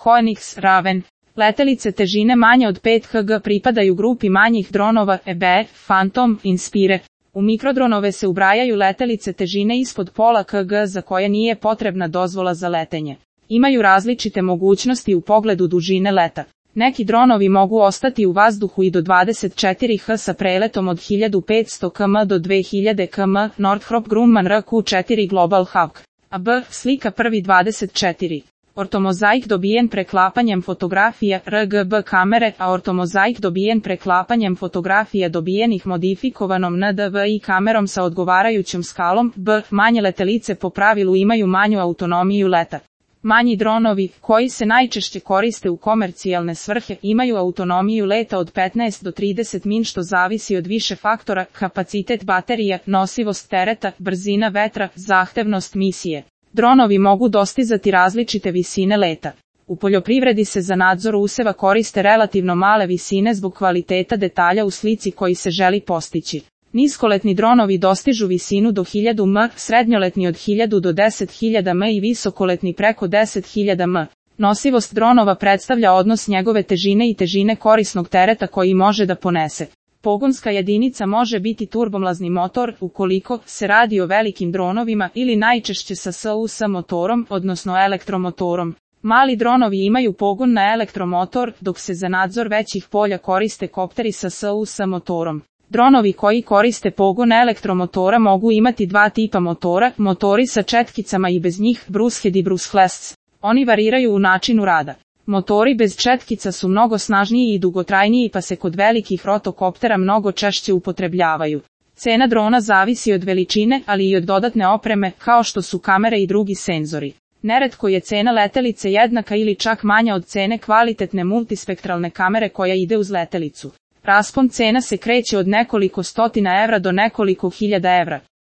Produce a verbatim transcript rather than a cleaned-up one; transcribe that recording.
Koenigs, Raven. Letelice težine manje od pet kilograma pripadaju grupi manjih dronova E B, Phantom, Inspire. U mikrodronove se ubrajaju letelice težine ispod pola kilograma za koje nije potrebna dozvola za letenje. Imaju različite mogućnosti u pogledu dužine leta. Neki dronovi mogu ostati u vazduhu i do dvadeset četiri kilometara sa preletom od hiljadu petsto kilometara do dve hiljade kilometara, Northrop Grumman R Q četiri Global Hawk. A B, slika prvi dvadeset četiri. Ortomozaik dobijen preklapanjem fotografija R G B kamere, a ortomozaik dobijen preklapanjem fotografija dobijenih modifikovanom N D V I kamerom sa odgovarajućom skalom. B, manje letelice po pravilu imaju manju autonomiju leta. Manji dronovi, koji se najčešće koriste u komercijalne svrhe, imaju autonomiju leta od petnaest do trideset min što zavisi od više faktora, kapacitet baterija, nosivost tereta, brzina vetra, zahtevnost misije. Dronovi mogu dostizati različite visine leta. U poljoprivredi se za nadzor useva koriste relativno male visine zbog kvaliteta detalja u slici koji se želi postići. Niskoletni dronovi dostižu visinu do hiljadu metara, srednjoletni od hiljadu do deset hiljada metara i visokoletni preko deset hiljada metara. Nosivost dronova predstavlja odnos njegove težine i težine korisnog tereta koji može da ponese. Pogonska jedinica može biti turbomlazni motor, ukoliko se radi o velikim dronovima, ili najčešće sa S U S motorom, odnosno elektromotorom. Mali dronovi imaju pogon na elektromotor, dok se za nadzor većih polja koriste kopteri sa S U S motorom. Dronovi koji koriste pogon elektromotora mogu imati dva tipa motora, motori sa četkicama i bez njih, Brucehead i Bruceless. Oni variraju u načinu rada. Motori bez četkica su mnogo snažniji i dugotrajniji pa se kod velikih rotokoptera mnogo češće upotrebljavaju. Cena drona zavisi od veličine, ali i od dodatne opreme, kao što su kamere i drugi senzori. Neretko je cena letelice jednaka ili čak manja od cene kvalitetne multispektralne kamere koja ide uz letelicu. Raspon cena se kreće od nekoliko stotina evra do nekoliko hiljada evra.